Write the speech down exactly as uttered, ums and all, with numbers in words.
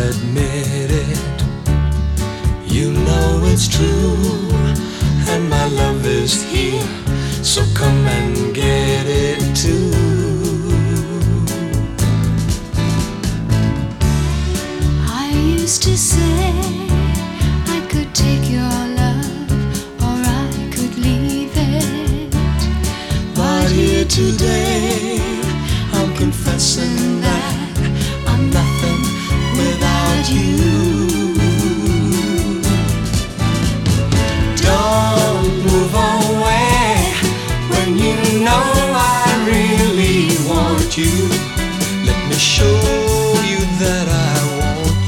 admit it. You know it's true, and my love is here, so come and get it too. I used to say I could take your love or I could leave it, but here today I'm confessing